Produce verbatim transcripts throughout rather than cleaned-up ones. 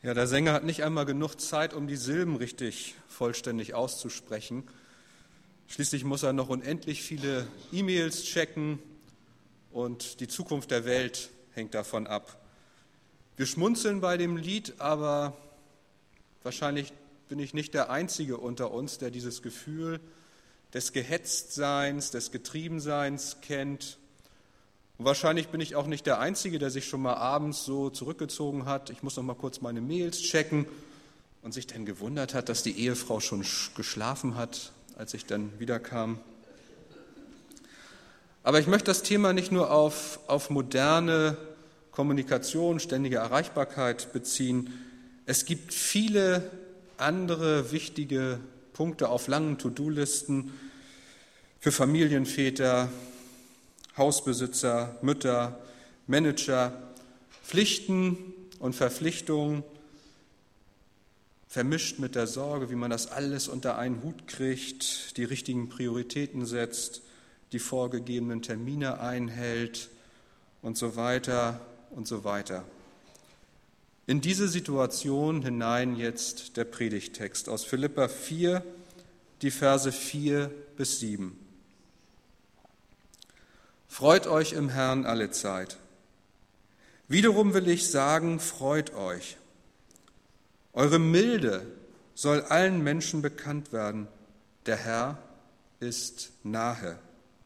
Ja, der Sänger hat nicht einmal genug Zeit, um die Silben richtig vollständig auszusprechen. Schließlich muss er noch unendlich viele E-Mails checken und die Zukunft der Welt hängt davon ab. Wir schmunzeln bei dem Lied, aber wahrscheinlich bin ich nicht der Einzige unter uns, der dieses Gefühl des Gehetztseins, des Getriebenseins kennt. Und wahrscheinlich bin ich auch nicht der Einzige, der sich schon mal abends so zurückgezogen hat. Ich muss noch mal kurz meine Mails checken und sich dann gewundert hat, dass die Ehefrau schon geschlafen hat, als ich dann wiederkam. Aber ich möchte das Thema nicht nur auf, auf moderne Kommunikation, ständige Erreichbarkeit beziehen. Es gibt viele andere wichtige Punkte auf langen To-Do-Listen für Familienväter, Hausbesitzer, Mütter, Manager, Pflichten und Verpflichtungen, vermischt mit der Sorge, wie man das alles unter einen Hut kriegt, die richtigen Prioritäten setzt, die vorgegebenen Termine einhält und so weiter und so weiter. In diese Situation hinein jetzt der Predigttext aus Philipper vier, die Verse vier bis sieben. Freut euch im Herrn alle Zeit. Wiederum will ich sagen, freut euch. Eure Milde soll allen Menschen bekannt werden. Der Herr ist nahe.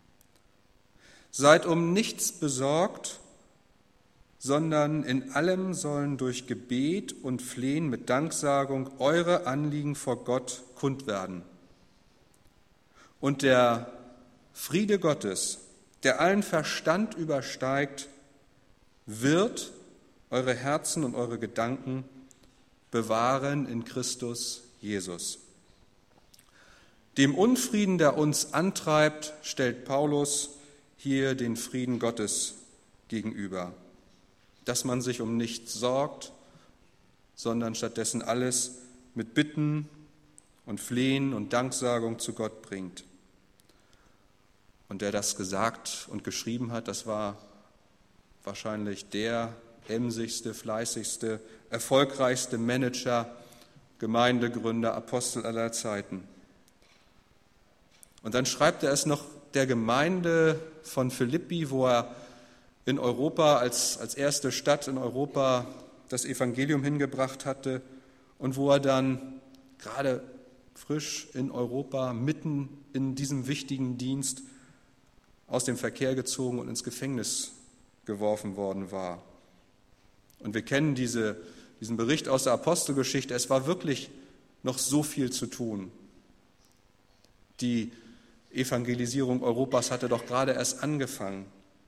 Seid um nichts besorgt, sondern in allem sollen durch Gebet und Flehen mit Danksagung eure Anliegen vor Gott kund werden. Und der Friede Gottes, der allen Verstand übersteigt, wird eure Herzen und eure Gedanken bewahren in Christus Jesus. Dem Unfrieden, der uns antreibt, stellt Paulus hier den Frieden Gottes gegenüber, dass man sich um nichts sorgt, sondern stattdessen alles mit Bitten und Flehen und Danksagung zu Gott bringt. Und der das gesagt und geschrieben hat, das war wahrscheinlich der emsigste, fleißigste, erfolgreichste Manager, Gemeindegründer, Apostel aller Zeiten. Und dann schreibt er es noch der Gemeinde von Philippi, wo er in Europa als, als erste Stadt in Europa das Evangelium hingebracht hatte und wo er dann gerade frisch in Europa mitten in diesem wichtigen Dienst aus dem Verkehr gezogen und ins Gefängnis geworfen worden war. Und wir kennen diese, diesen Bericht aus der Apostelgeschichte. Es war wirklich noch so viel zu tun. Die Evangelisierung Europas hatte doch gerade erst angefangen.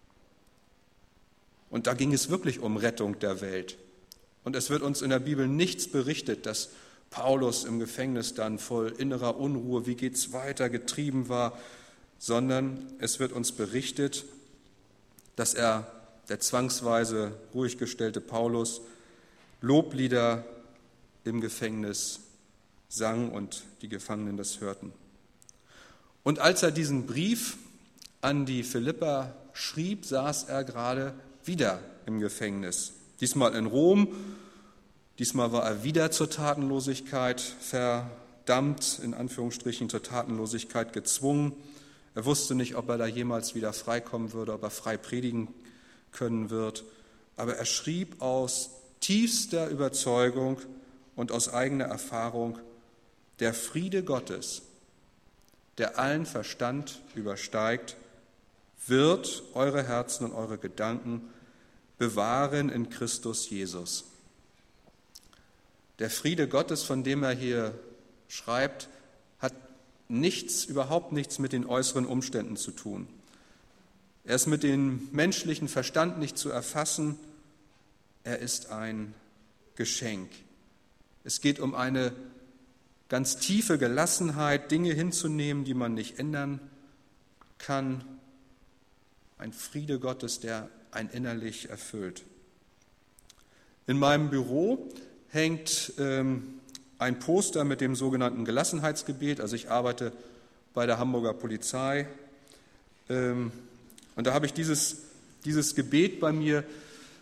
Und da ging es wirklich um Rettung der Welt. Und es wird uns in der Bibel nichts berichtet, dass Paulus im Gefängnis dann voll innerer Unruhe, wie geht's weiter, getrieben war, sondern es wird uns berichtet, dass er, der zwangsweise ruhig gestellte Paulus, Loblieder im Gefängnis sang und die Gefangenen das hörten. Und als er diesen Brief an die Philipper schrieb, saß er gerade wieder im Gefängnis. Diesmal in Rom, diesmal war er wieder zur Tatenlosigkeit verdammt, in Anführungsstrichen zur Tatenlosigkeit gezwungen. Er wusste nicht, ob er da jemals wieder freikommen würde, ob er frei predigen können wird. Aber er schrieb aus tiefster Überzeugung und aus eigener Erfahrung, der Friede Gottes, der allen Verstand übersteigt, wird eure Herzen und eure Gedanken bewahren in Christus Jesus. Der Friede Gottes, von dem er hier schreibt, hat nichts, überhaupt nichts mit den äußeren Umständen zu tun. Er ist mit dem menschlichen Verstand nicht zu erfassen. Er ist ein Geschenk. Es geht um eine ganz tiefe Gelassenheit, Dinge hinzunehmen, die man nicht ändern kann. Ein Friede Gottes, der einen innerlich erfüllt. In meinem Büro hängt ähm, ein Poster mit dem sogenannten Gelassenheitsgebet. Also ich arbeite bei der Hamburger Polizei. Ähm, und da habe ich dieses, dieses Gebet bei mir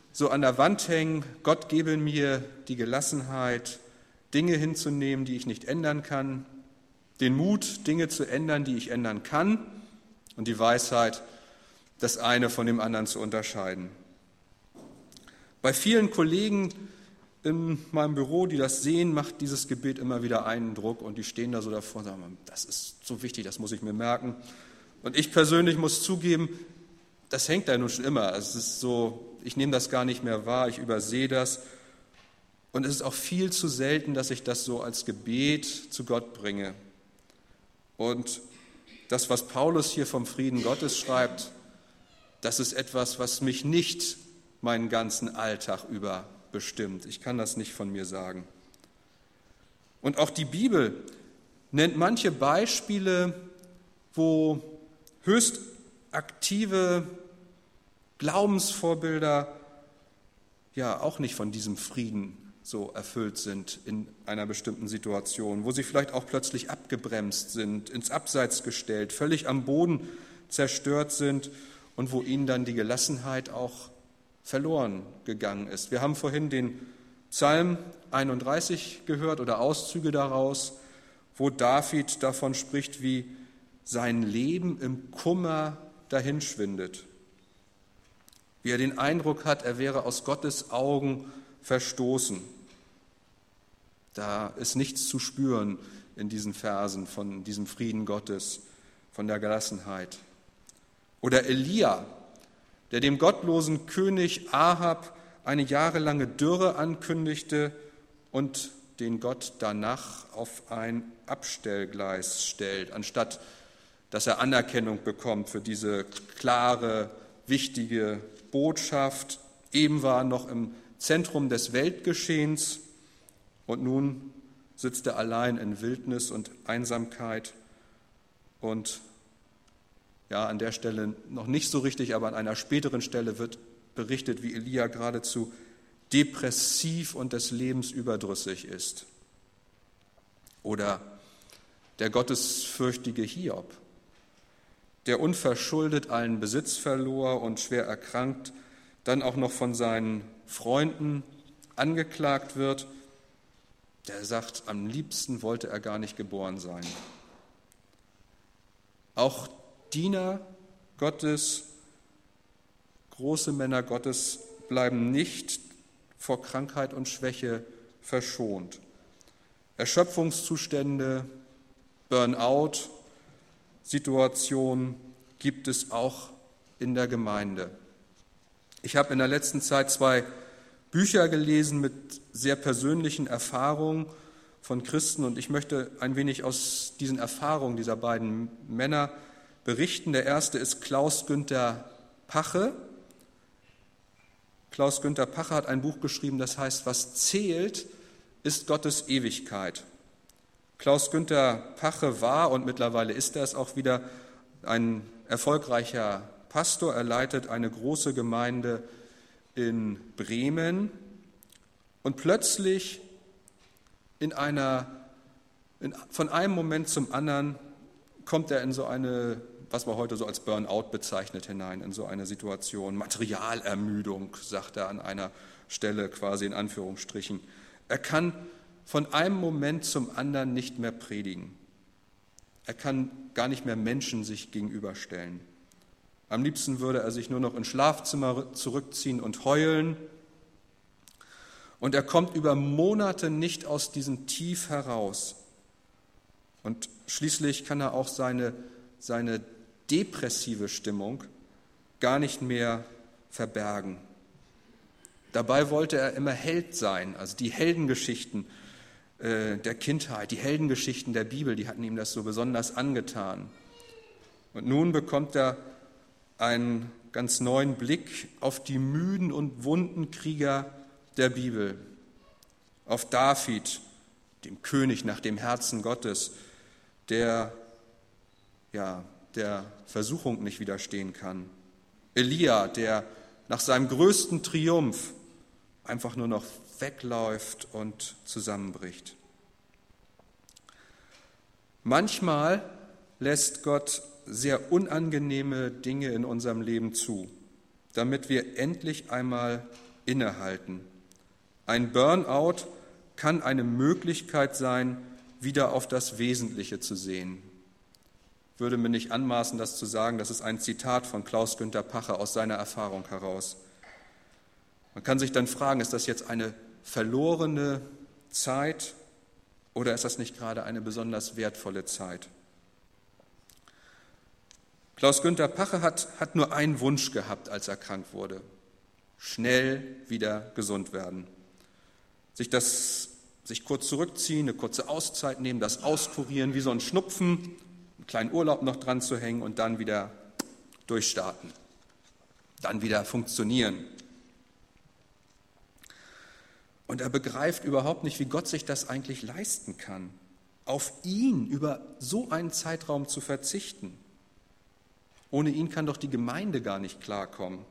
so an der Wand hängen, Gott gebe mir die Gelassenheit, Dinge hinzunehmen, die ich nicht ändern kann, den Mut, Dinge zu ändern, die ich ändern kann, und die Weisheit, das eine von dem anderen zu unterscheiden. Bei vielen Kollegen in meinem Büro, die das sehen, macht dieses Gebet immer wieder Eindruck, und die stehen da so davor und sagen, das ist so wichtig, das muss ich mir merken. Und ich persönlich muss zugeben, das hängt da nun schon immer. Es ist so, ich nehme das gar nicht mehr wahr, ich übersehe das. Und es ist auch viel zu selten, dass ich das so als Gebet zu Gott bringe. Und das, was Paulus hier vom Frieden Gottes schreibt, das ist etwas, was mich nicht meinen ganzen Alltag über bestimmt. Ich kann das nicht von mir sagen. Und auch die Bibel nennt manche Beispiele, wo höchst aktive Glaubensvorbilder ja auch nicht von diesem Frieden so erfüllt sind in einer bestimmten Situation, wo sie vielleicht auch plötzlich abgebremst sind, ins Abseits gestellt, völlig am Boden zerstört sind und wo ihnen dann die Gelassenheit auch verloren gegangen ist. Wir haben vorhin den Psalm einunddreißig gehört oder Auszüge daraus, wo David davon spricht, wie sein Leben im Kummer dahinschwindet, wie er den Eindruck hat, er wäre aus Gottes Augen verstoßen. Da ist nichts zu spüren in diesen Versen von diesem Frieden Gottes, von der Gelassenheit. Oder Elia, der dem gottlosen König Ahab eine jahrelange Dürre ankündigte und den Gott danach auf ein Abstellgleis stellt, anstatt dass er Anerkennung bekommt für diese klare, wichtige Botschaft. Eben war er noch im Zentrum des Weltgeschehens und nun sitzt er allein in Wildnis und Einsamkeit und ja, an der Stelle noch nicht so richtig, aber an einer späteren Stelle wird berichtet, wie Elia geradezu depressiv und des Lebens überdrüssig ist. Oder der gottesfürchtige Hiob, der unverschuldet allen Besitz verlor und schwer erkrankt, dann auch noch von seinen Freunden angeklagt wird, der sagt, am liebsten wollte er gar nicht geboren sein. Auch Diener Gottes, große Männer Gottes bleiben nicht vor Krankheit und Schwäche verschont. Erschöpfungszustände, Burnout, Situationen gibt es auch in der Gemeinde. Ich habe in der letzten Zeit zwei Bücher gelesen mit sehr persönlichen Erfahrungen von Christen und ich möchte ein wenig aus diesen Erfahrungen dieser beiden Männer berichten. Der erste ist Klaus-Günther Pache. Klaus-Günther Pache hat ein Buch geschrieben, das heißt, was zählt, ist Gottes Ewigkeit. Klaus-Günther Pache war und mittlerweile ist er es auch wieder ein erfolgreicher Pastor. Er leitet eine große Gemeinde in Bremen und plötzlich in einer, in, von einem Moment zum anderen kommt er in so eine, was man heute so als Burnout bezeichnet, hinein, in so eine Situation. Materialermüdung, sagt er an einer Stelle quasi in Anführungsstrichen. Er kann von einem Moment zum anderen nicht mehr predigen. Er kann gar nicht mehr Menschen sich gegenüberstellen. Am liebsten würde er sich nur noch ins Schlafzimmer zurückziehen und heulen. Und er kommt über Monate nicht aus diesem Tief heraus. Und schließlich kann er auch seine, seine depressive Stimmung gar nicht mehr verbergen. Dabei wollte er immer Held sein, also die Heldengeschichten äh, der Kindheit, die Heldengeschichten der Bibel, die hatten ihm das so besonders angetan. Und nun bekommt er einen ganz neuen Blick auf die müden und wunden Krieger der Bibel, auf David, dem König nach dem Herzen Gottes, der ja, der Versuchung nicht widerstehen kann. Elia, der nach seinem größten Triumph einfach nur noch wegläuft und zusammenbricht. Manchmal lässt Gott sehr unangenehme Dinge in unserem Leben zu, damit wir endlich einmal innehalten. Ein Burnout kann eine Möglichkeit sein, wieder auf das Wesentliche zu sehen. Ich würde mir nicht anmaßen, das zu sagen, das ist ein Zitat von Klaus-Günter Pache aus seiner Erfahrung heraus. Man kann sich dann fragen, ist das jetzt eine verlorene Zeit oder ist das nicht gerade eine besonders wertvolle Zeit? Klaus-Günter Pache hat, hat nur einen Wunsch gehabt, als er krank wurde: schnell wieder gesund werden. Sich, das, sich kurz zurückziehen, eine kurze Auszeit nehmen, das auskurieren, wie so ein Schnupfen, einen kleinen Urlaub noch dran zu hängen und dann wieder durchstarten, dann wieder funktionieren. Und er begreift überhaupt nicht, wie Gott sich das eigentlich leisten kann, auf ihn über so einen Zeitraum zu verzichten. Ohne ihn kann doch die Gemeinde gar nicht klarkommen.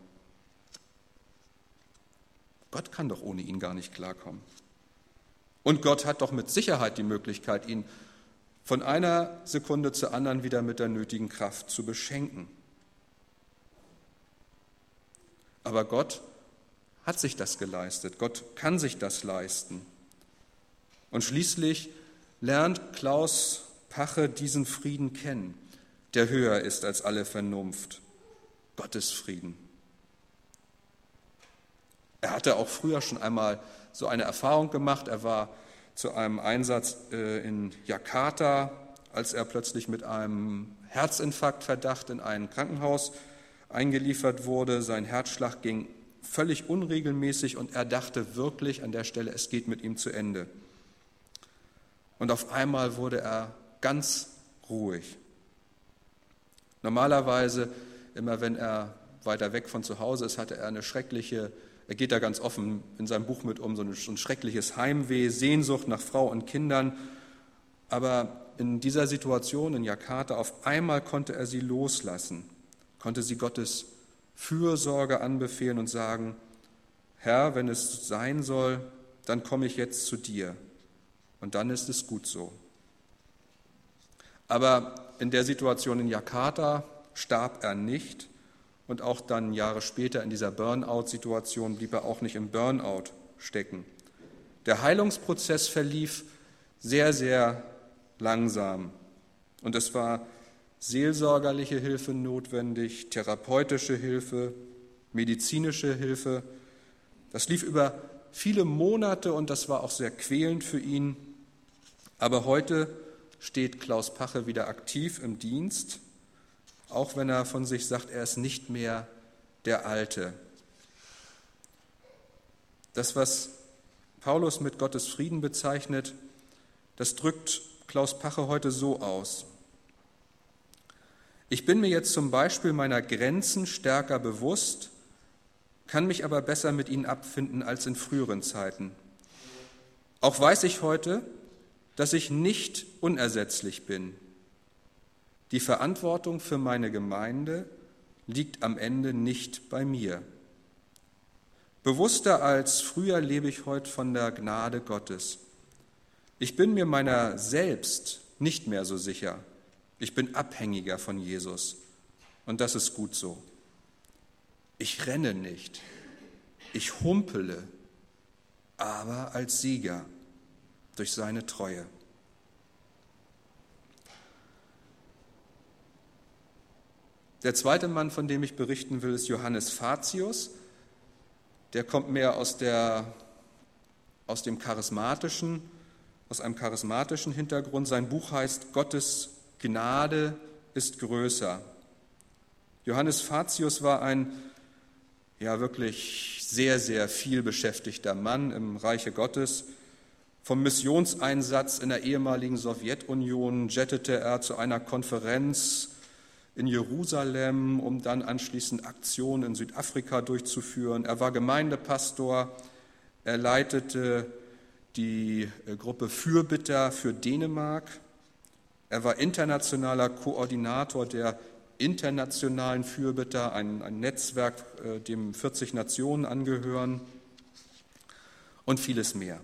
Gott kann doch ohne ihn gar nicht klarkommen. Und Gott hat doch mit Sicherheit die Möglichkeit, ihn von einer Sekunde zur anderen wieder mit der nötigen Kraft zu beschenken. Aber Gott hat sich das geleistet. Gott kann sich das leisten. Und schließlich lernt Klaus Pache diesen Frieden kennen, der höher ist als alle Vernunft. Gottes Frieden. Er hatte auch früher schon einmal so eine Erfahrung gemacht. Er war zu einem Einsatz in Jakarta, als er plötzlich mit einem Herzinfarktverdacht in ein Krankenhaus eingeliefert wurde. Sein Herzschlag ging völlig unregelmäßig und er dachte wirklich an der Stelle, es geht mit ihm zu Ende. Und auf einmal wurde er ganz ruhig. Normalerweise, immer wenn er weiter weg von zu Hause ist, hatte er eine schreckliche, er geht da ganz offen in seinem Buch mit um, so ein, so ein schreckliches Heimweh, Sehnsucht nach Frau und Kindern. Aber in dieser Situation in Jakarta, auf einmal konnte er sie loslassen, konnte sie Gottes Fürsorge anbefehlen und sagen: Herr, wenn es sein soll, dann komme ich jetzt zu dir. Und dann ist es gut so. Aber in der Situation in Jakarta starb er nicht und auch dann Jahre später in dieser Burnout-Situation blieb er auch nicht im Burnout stecken. Der Heilungsprozess verlief sehr, sehr langsam und es war seelsorgerliche Hilfe notwendig, therapeutische Hilfe, medizinische Hilfe. Das lief über viele Monate und das war auch sehr quälend für ihn. Aber heute steht Klaus Pache wieder aktiv im Dienst, auch wenn er von sich sagt, er ist nicht mehr der Alte. Das, was Paulus mit Gottes Frieden bezeichnet, das drückt Klaus Pache heute so aus: Ich bin mir jetzt zum Beispiel meiner Grenzen stärker bewusst, kann mich aber besser mit ihnen abfinden als in früheren Zeiten. Auch weiß ich heute, dass ich nicht unersetzlich bin. Die Verantwortung für meine Gemeinde liegt am Ende nicht bei mir. Bewusster als früher lebe ich heute von der Gnade Gottes. Ich bin mir meiner selbst nicht mehr so sicher. Ich bin abhängiger von Jesus und das ist gut so. Ich renne nicht, ich humpele, aber als Sieger durch seine Treue. Der zweite Mann, von dem ich berichten will, ist Johannes Fatius. Der kommt mehr aus, der, aus dem charismatischen, aus einem charismatischen Hintergrund. Sein Buch heißt Gottes Gnade ist größer. Johannes Fatius war ein ja wirklich sehr, sehr viel beschäftigter Mann im Reiche Gottes. Vom Missionseinsatz in der ehemaligen Sowjetunion jettete er zu einer Konferenz in Jerusalem, um dann anschließend Aktionen in Südafrika durchzuführen. Er war Gemeindepastor, er leitete die Gruppe Fürbitter für Dänemark. Er war internationaler Koordinator der internationalen Fürbitter, ein, ein Netzwerk, dem vierzig Nationen angehören und vieles mehr.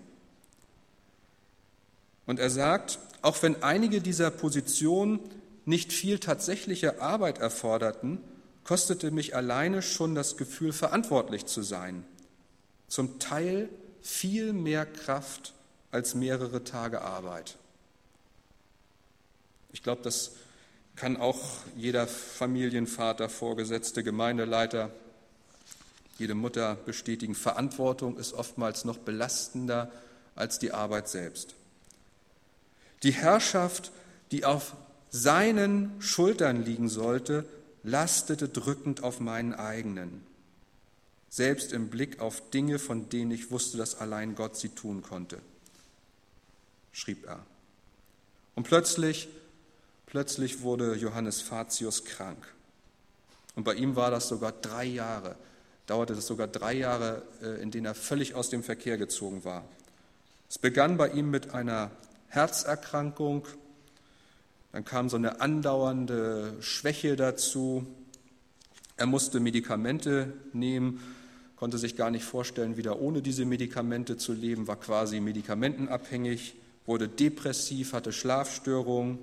Und er sagt, auch wenn einige dieser Positionen nicht viel tatsächliche Arbeit erforderten, kostete mich alleine schon das Gefühl, verantwortlich zu sein. Zum Teil viel mehr Kraft als mehrere Tage Arbeit. Ich glaube, das kann auch jeder Familienvater, Vorgesetzte, Gemeindeleiter, jede Mutter bestätigen. Verantwortung ist oftmals noch belastender als die Arbeit selbst. Die Herrschaft, die auf seinen Schultern liegen sollte, lastete drückend auf meinen eigenen. Selbst im Blick auf Dinge, von denen ich wusste, dass allein Gott sie tun konnte, schrieb er. Und plötzlich, plötzlich wurde Johannes Fatius krank. Und bei ihm war das sogar drei Jahre, dauerte das sogar drei Jahre, in denen er völlig aus dem Verkehr gezogen war. Es begann bei ihm mit einer Herzerkrankung, dann kam so eine andauernde Schwäche dazu. Er musste Medikamente nehmen, konnte sich gar nicht vorstellen, wieder ohne diese Medikamente zu leben, war quasi medikamentenabhängig, wurde depressiv, hatte Schlafstörungen.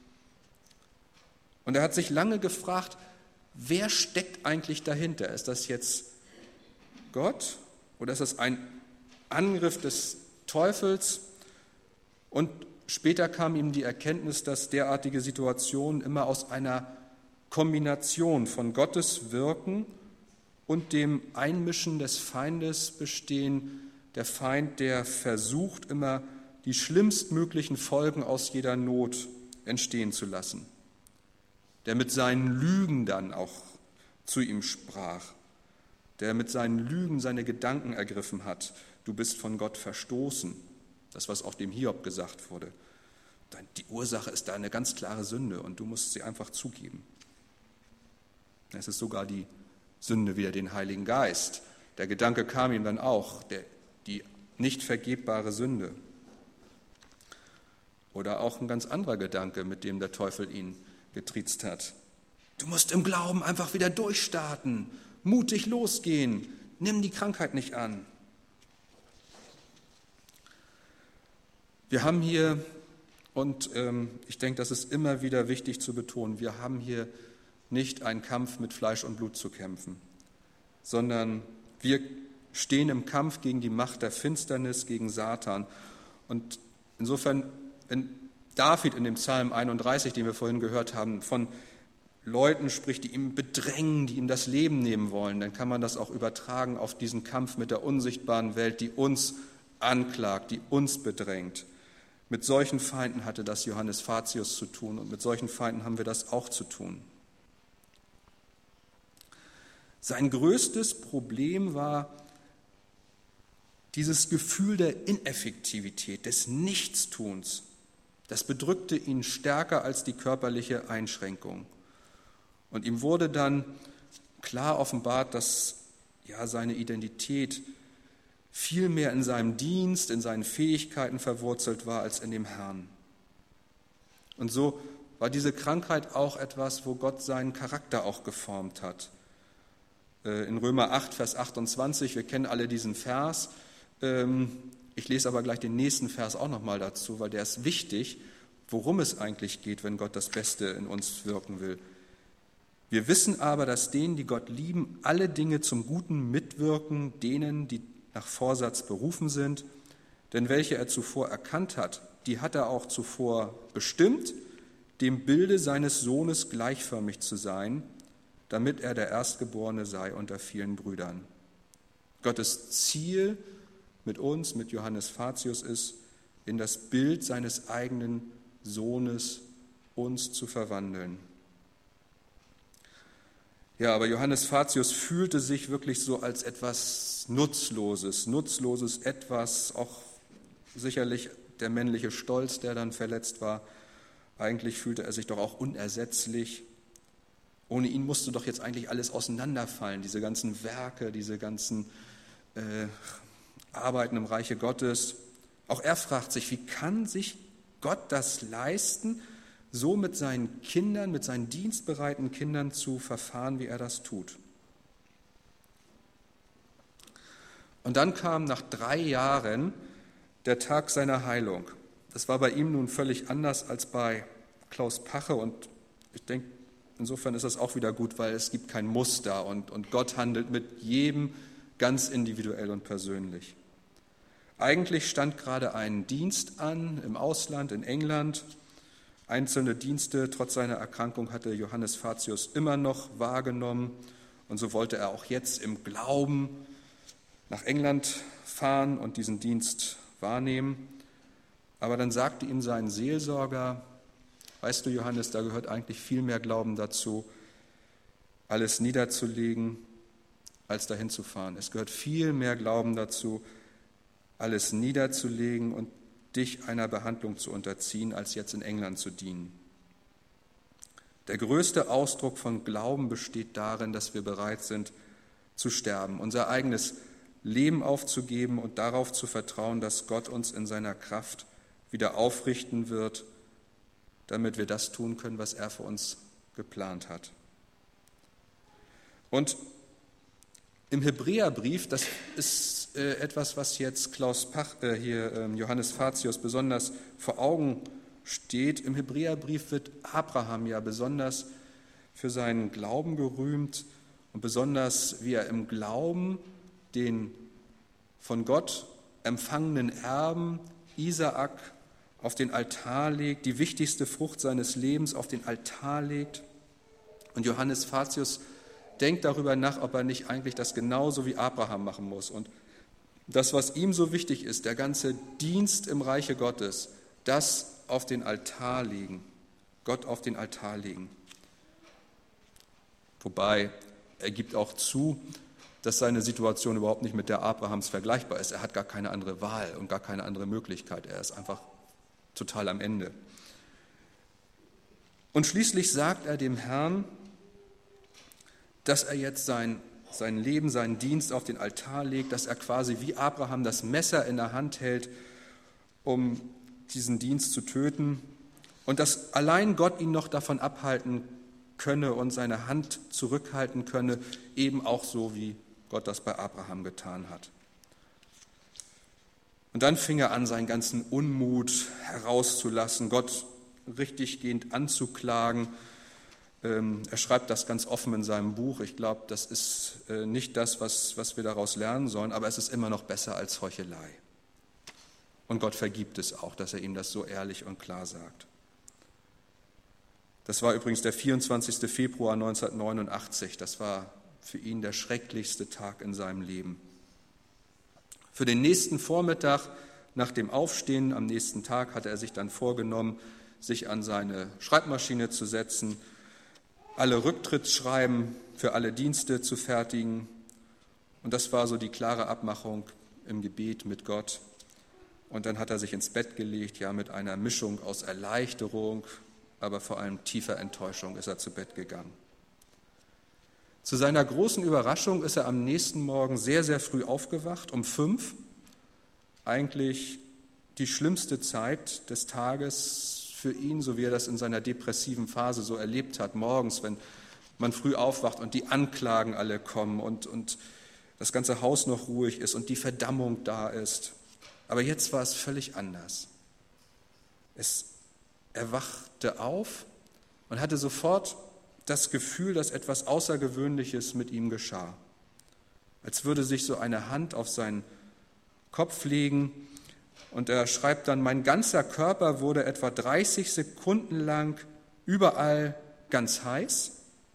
Und er hat sich lange gefragt, wer steckt eigentlich dahinter? Ist das jetzt Gott oder ist das ein Angriff des Teufels? Und später kam ihm die Erkenntnis, dass derartige Situationen immer aus einer Kombination von Gottes Wirken und dem Einmischen des Feindes bestehen. Der Feind, der versucht, immer die schlimmstmöglichen Folgen aus jeder Not entstehen zu lassen. Der mit seinen Lügen dann auch zu ihm sprach. Der mit seinen Lügen seine Gedanken ergriffen hat. Du bist von Gott verstoßen. Das, was auch dem Hiob gesagt wurde. Die Ursache ist da eine ganz klare Sünde und du musst sie einfach zugeben. Es ist sogar die Sünde wider den Heiligen Geist. Der Gedanke kam ihm dann auch, der, die nicht vergebbare Sünde. Oder auch ein ganz anderer Gedanke, mit dem der Teufel ihn getriezt hat. Du musst im Glauben einfach wieder durchstarten, mutig losgehen, nimm die Krankheit nicht an. Wir haben hier, und ähm, ich denke, das ist immer wieder wichtig zu betonen, wir haben hier nicht einen Kampf mit Fleisch und Blut zu kämpfen, sondern wir stehen im Kampf gegen die Macht der Finsternis, gegen Satan. Und insofern, wenn David in dem Psalm einunddreißig, den wir vorhin gehört haben, von Leuten spricht, die ihm bedrängen, die ihm das Leben nehmen wollen, dann kann man das auch übertragen auf diesen Kampf mit der unsichtbaren Welt, die uns anklagt, die uns bedrängt. Mit solchen Feinden hatte das Johannes Fatius zu tun und mit solchen Feinden haben wir das auch zu tun. Sein größtes Problem war dieses Gefühl der Ineffektivität, des Nichtstuns. Das bedrückte ihn stärker als die körperliche Einschränkung. Und ihm wurde dann klar offenbart, dass ja, seine Identität viel mehr in seinem Dienst, in seinen Fähigkeiten verwurzelt war als in dem Herrn. Und so war diese Krankheit auch etwas, wo Gott seinen Charakter auch geformt hat. In Römer acht, Vers achtundzwanzig, wir kennen alle diesen Vers. Ich lese aber gleich den nächsten Vers auch nochmal dazu, weil der ist wichtig, worum es eigentlich geht, wenn Gott das Beste in uns wirken will. Wir wissen aber, dass denen, die Gott lieben, alle Dinge zum Guten mitwirken, denen, die nach Vorsatz berufen sind. Denn welche er zuvor erkannt hat, die hat er auch zuvor bestimmt, dem Bilde seines Sohnes gleichförmig zu sein, damit er der Erstgeborene sei unter vielen Brüdern. Gottes Ziel mit uns, mit Johannes Fatius ist, in das Bild seines eigenen Sohnes uns zu verwandeln. Ja, aber Johannes Fatius fühlte sich wirklich so als etwas Nutzloses, nutzloses etwas, auch sicherlich der männliche Stolz, der dann verletzt war. Eigentlich fühlte er sich doch auch unersetzlich. Ohne ihn musste doch jetzt eigentlich alles auseinanderfallen, diese ganzen Werke, diese ganzen äh, Arbeiten im Reiche Gottes. Auch er fragt sich, wie kann sich Gott das leisten, so mit seinen Kindern, mit seinen dienstbereiten Kindern zu verfahren, wie er das tut. Und dann kam nach drei Jahren der Tag seiner Heilung. Das war bei ihm nun völlig anders als bei Klaus Pache und ich denke, insofern ist das auch wieder gut, weil es gibt kein Muster und, und Gott handelt mit jedem ganz individuell und persönlich. Eigentlich stand gerade ein Dienst an im Ausland, in England. Einzelne Dienste, trotz seiner Erkrankung, hatte Johannes Fatius immer noch wahrgenommen. Und so wollte er auch jetzt im Glauben nach England fahren und diesen Dienst wahrnehmen. Aber dann sagte ihm sein Seelsorger, weißt du, Johannes, da gehört eigentlich viel mehr Glauben dazu, alles niederzulegen, als dahin zu fahren. Es gehört viel mehr Glauben dazu, alles niederzulegen und dich einer Behandlung zu unterziehen, als jetzt in England zu dienen. Der größte Ausdruck von Glauben besteht darin, dass wir bereit sind zu sterben, unser eigenes Leben aufzugeben und darauf zu vertrauen, dass Gott uns in seiner Kraft wieder aufrichten wird, damit wir das tun können, was er für uns geplant hat. Und im Hebräerbrief, das ist äh, etwas, was jetzt Klaus Pach, äh, hier äh, Johannes Fatius besonders vor Augen steht. Im Hebräerbrief wird Abraham ja besonders für seinen Glauben gerühmt und besonders, wie er im Glauben den von Gott empfangenen Erben Isaak auf den Altar legt, die wichtigste Frucht seines Lebens auf den Altar legt. Und Johannes Fatius denkt darüber nach, ob er nicht eigentlich das genauso wie Abraham machen muss. Und das, was ihm so wichtig ist, der ganze Dienst im Reiche Gottes, das auf den Altar legen, Gott auf den Altar legen. Wobei er gibt auch zu, dass seine Situation überhaupt nicht mit der Abrahams vergleichbar ist. Er hat gar keine andere Wahl und gar keine andere Möglichkeit. Er ist einfach total am Ende. Und schließlich sagt er dem Herrn, dass er jetzt sein, sein Leben, seinen Dienst auf den Altar legt, dass er quasi wie Abraham das Messer in der Hand hält, um diesen Dienst zu töten und dass allein Gott ihn noch davon abhalten könne und seine Hand zurückhalten könne, eben auch so, wie Gott das bei Abraham getan hat. Und dann fing er an, seinen ganzen Unmut herauszulassen, Gott richtiggehend anzuklagen. Er schreibt das ganz offen in seinem Buch. Ich glaube, das ist nicht das, was, was wir daraus lernen sollen, aber es ist immer noch besser als Heuchelei. Und Gott vergibt es auch, dass er ihm das so ehrlich und klar sagt. Das war übrigens der vierundzwanzigster Februar neunzehnhundertneunundachtzig. Das war für ihn der schrecklichste Tag in seinem Leben. Für den nächsten Vormittag, nach dem Aufstehen am nächsten Tag, hatte er sich dann vorgenommen, sich an seine Schreibmaschine zu setzen, alle Rücktrittsschreiben für alle Dienste zu fertigen. Und das war so die klare Abmachung im Gebet mit Gott. Und dann hat er sich ins Bett gelegt, ja, mit einer Mischung aus Erleichterung, aber vor allem tiefer Enttäuschung ist er zu Bett gegangen. Zu seiner großen Überraschung ist er am nächsten Morgen sehr, sehr früh aufgewacht, um fünf. Eigentlich die schlimmste Zeit des Tages für ihn, so wie er das in seiner depressiven Phase so erlebt hat, morgens, wenn man früh aufwacht und die Anklagen alle kommen und, und das ganze Haus noch ruhig ist und die Verdammung da ist. Aber jetzt war es völlig anders. Es, er wachte auf und hatte sofort das Gefühl, dass etwas Außergewöhnliches mit ihm geschah. Als würde sich so eine Hand auf seinen Kopf legen und er schreibt dann, mein ganzer Körper wurde etwa dreißig Sekunden lang überall ganz heiß.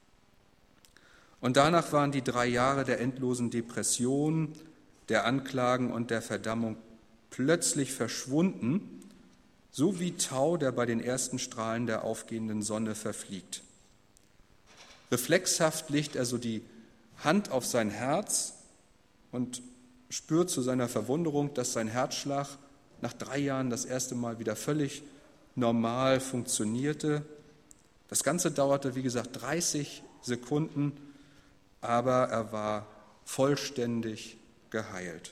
Und danach waren die drei Jahre der endlosen Depression, der Anklagen und der Verdammung plötzlich verschwunden, so wie Tau, der bei den ersten Strahlen der aufgehenden Sonne verfliegt. Reflexhaft legt er so die Hand auf sein Herz und spürt zu seiner Verwunderung, dass sein Herzschlag nach drei Jahren das erste Mal wieder völlig normal funktionierte. Das Ganze dauerte, wie gesagt, dreißig Sekunden, aber er war vollständig geheilt.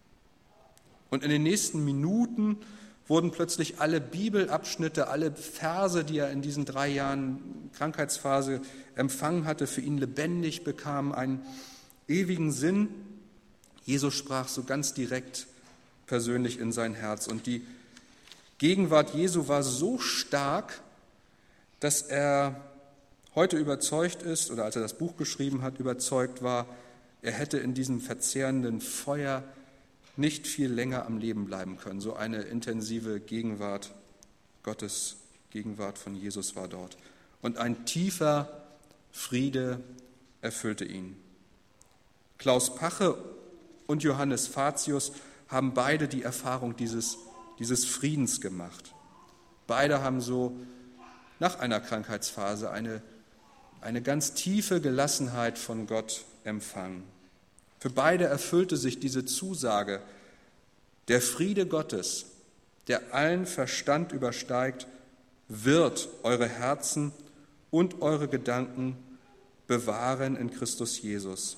Und in den nächsten Minuten wurden plötzlich alle Bibelabschnitte, alle Verse, die er in diesen drei Jahren Krankheitsphase empfangen hatte, für ihn lebendig bekamen, einen ewigen Sinn. Jesus sprach so ganz direkt persönlich in sein Herz. Und die Gegenwart Jesu war so stark, dass er heute überzeugt ist, oder als er das Buch geschrieben hat, überzeugt war, Er hätte in diesem verzehrenden Feuer nicht viel länger am Leben bleiben können. So eine intensive Gegenwart, Gottes Gegenwart von Jesus war dort. Und ein tiefer Friede erfüllte ihn. Klaus Pache und Johannes Fatius haben beide die Erfahrung dieses, dieses Friedens gemacht. Beide haben so nach einer Krankheitsphase eine, eine ganz tiefe Gelassenheit von Gott empfangen. Für beide erfüllte sich diese Zusage, der Friede Gottes, der allen Verstand übersteigt, wird eure Herzen und eure Gedanken bewahren in Christus Jesus.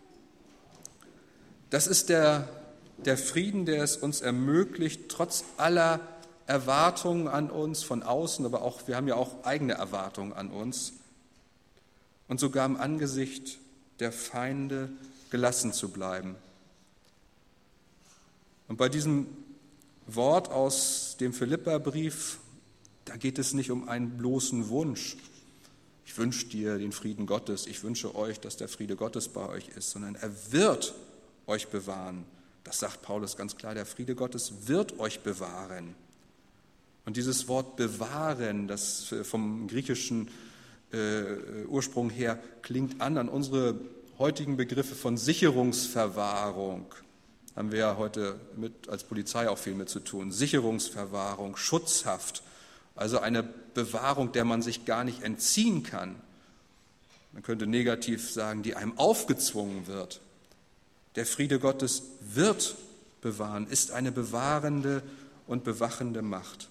Das ist der, der Frieden, der es uns ermöglicht, trotz aller Erwartungen an uns von außen, aber auch, wir haben ja auch eigene Erwartungen an uns, und sogar im Angesicht der Feinde gelassen zu bleiben. Und bei diesem Wort aus dem Philipperbrief, da geht es nicht um einen bloßen Wunsch. Ich wünsche dir den Frieden Gottes, ich wünsche euch, dass der Friede Gottes bei euch ist, sondern er wird euch bewahren. Das sagt Paulus ganz klar, der Friede Gottes wird euch bewahren. Und dieses Wort bewahren, das vom griechischen äh, Ursprung her klingt an an unsere heutigen Begriffe von Sicherungsverwahrung. Haben wir ja heute mit, als Polizei auch viel mit zu tun. Sicherungsverwahrung, Schutzhaft, also eine Bewahrung, der man sich gar nicht entziehen kann. Man könnte negativ sagen, die einem aufgezwungen wird. Der Friede Gottes wird bewahren, ist eine bewahrende und bewachende Macht.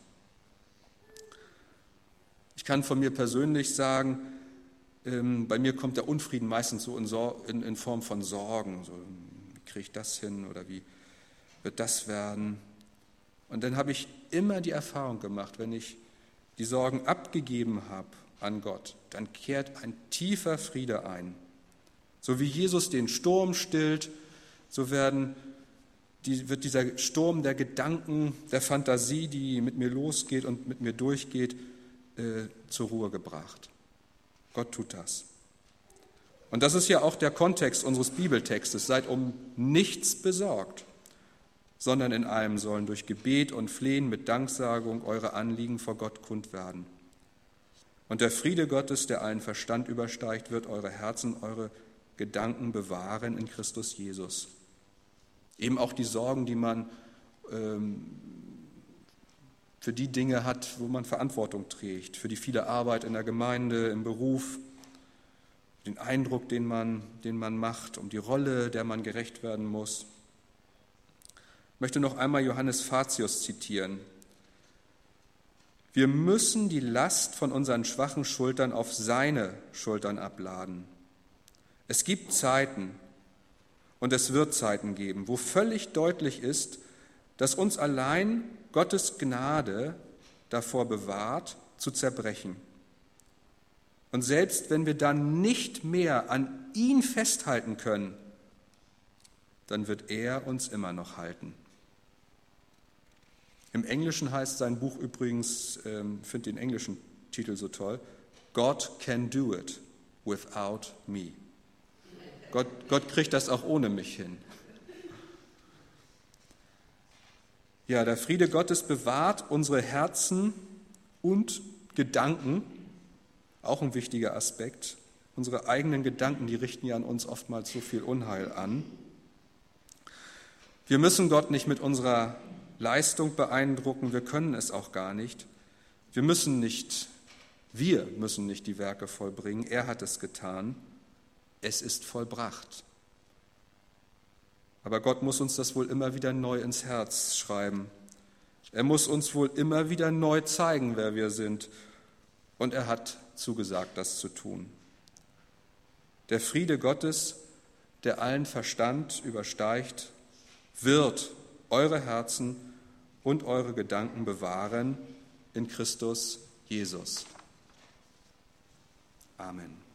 Ich kann von mir persönlich sagen, ähm, bei mir kommt der Unfrieden meistens so in, Sor- in, in Form von Sorgen. So, wie kriege ich das hin oder wie wird das werden? Und dann habe ich immer die Erfahrung gemacht, wenn ich die Sorgen abgegeben habe an Gott, dann kehrt ein tiefer Friede ein. So wie Jesus den Sturm stillt, so werden die, wird dieser Sturm der Gedanken, der Fantasie, die mit mir losgeht und mit mir durchgeht, äh, zur Ruhe gebracht. Gott tut das. Und das ist ja auch der Kontext unseres Bibeltextes. Seid um nichts besorgt, sondern in allem sollen durch Gebet und Flehen mit Danksagung eure Anliegen vor Gott kund werden. Und der Friede Gottes, der allen Verstand übersteigt, wird eure Herzen, eure Gedanken bewahren in Christus Jesus. Eben auch die Sorgen, die man ähm, für die Dinge hat, wo man Verantwortung trägt, für die viele Arbeit in der Gemeinde, im Beruf, den Eindruck, den man, den man macht, um die Rolle, der man gerecht werden muss. Ich möchte noch einmal Johannes Fatius zitieren. Wir müssen die Last von unseren schwachen Schultern auf seine Schultern abladen. Es gibt Zeiten und es wird Zeiten geben, wo völlig deutlich ist, dass uns allein Gottes Gnade davor bewahrt, zu zerbrechen. Und selbst wenn wir dann nicht mehr an ihn festhalten können, dann wird er uns immer noch halten. Im Englischen heißt sein Buch übrigens, ich ähm, finde den englischen Titel so toll, God can do it without me. Gott, Gott kriegt das auch ohne mich hin. Ja, der Friede Gottes bewahrt unsere Herzen und Gedanken, auch ein wichtiger Aspekt. Unsere eigenen Gedanken, die richten ja an uns oftmals so viel Unheil an. Wir müssen Gott nicht mit unserer Leistung beeindrucken, wir können es auch gar nicht. Wir müssen nicht, wir müssen nicht die Werke vollbringen, er hat es getan. Es ist vollbracht. Aber Gott muss uns das wohl immer wieder neu ins Herz schreiben. Er muss uns wohl immer wieder neu zeigen, wer wir sind. Und er hat zugesagt, das zu tun. Der Friede Gottes, der allen Verstand übersteigt, wird eure Herzen und eure Gedanken bewahren in Christus Jesus. Amen.